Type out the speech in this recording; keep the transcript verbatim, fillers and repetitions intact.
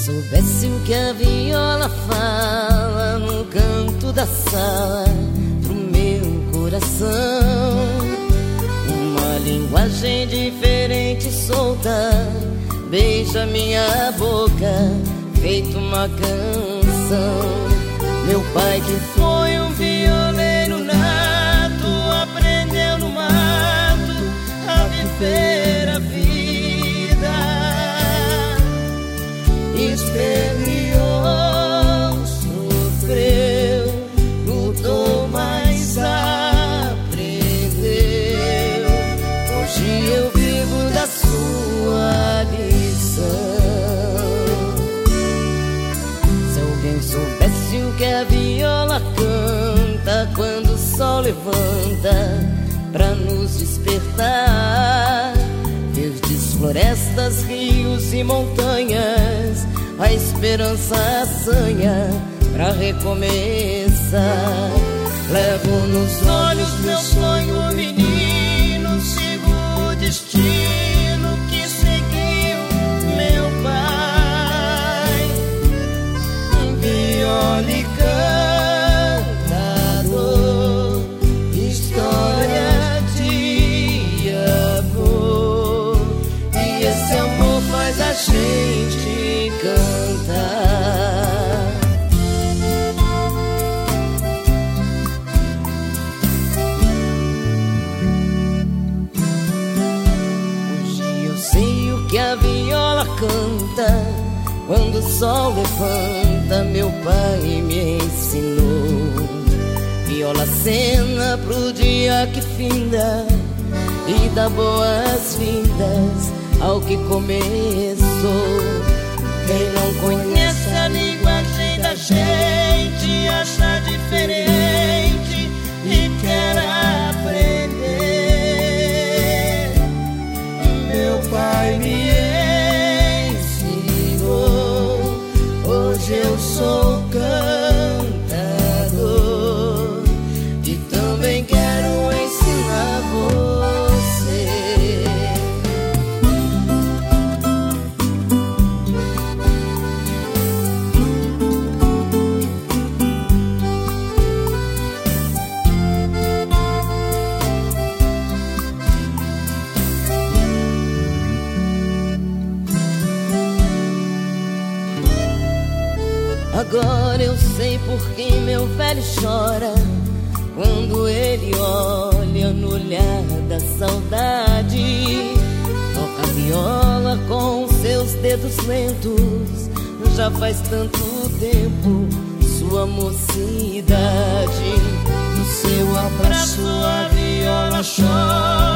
soubesse o que a viola fala no canto da sala pro meu coração, uma linguagem diferente solta beija minha boca feito uma canção. Meu pai, que foi um violeiro nato, aprendeu no mato a viver a vida, esperneou, sofreu, lutou, mas aprendeu. Hoje eu vivo da sua lição. Se alguém soubesse o que a viola canta quando o sol levanta pra nos despertar, verdes florestas, rios e montanhas, a esperança assanha pra recomeçar. Levo nos olhos meu sonho, menino, sigo o destino que seguiu meu pai. Viola e cantador, história de amor, e esse amor faz a gente cantar. Hoje eu sei o que a viola canta quando o sol levanta, meu pai me ensinou. Viola cena pro dia que finda e dá boas-vindas ao que começou. Quem não conhece a linguagem da gente acha diferente e quer aprender. Meu pai me ensinou, hoje eu sou cantador e também quero ensinar você. Agora eu sei por que meu velho chora quando ele olha no olhar da saudade. Toca a viola com seus dedos lentos, já faz tanto tempo, sua mocidade. No seu abraço a viola chora.